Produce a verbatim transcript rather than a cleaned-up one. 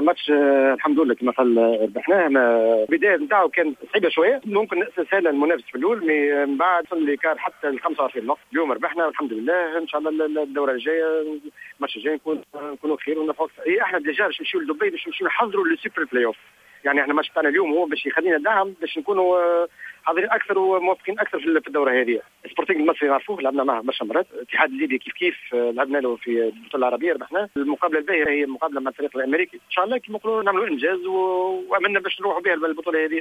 الماتش الحمد لله كما قال ربحناه. البدايه نتاعو كانت صعيبه شويه، ممكن سهل المنافس في الاول، من بعد اللي كان حتى ال خمسة وعشرين نقطه. اليوم ربحنا والحمد لله. ان شاء الله الدوره الجايه الماتش الجاي نكون نكونوا خير ونفوز. اي احنا ديجا باش نمشيو لدبي باش نمشيو نحضروا للسوبر بلاي اوف. يعني احنا الماتش تاعنا اليوم هو باش يخلينا دعم باش نكونوا حاضرين اكثر وموافقين اكثر في الدوره هذه. سبورتينغ المصري نعرفوه، لعبنا معه برشا مرات. الاتحاد الليبي كيف كيف لعبنا له في البطوله العربيه ربحناه. المقابله الباهيه هي المقابله مع الفريق الامريكي. ان شاء الله كما نقولوا نعملوا انجاز واملنا باش نروحوا بها البطوله هذه.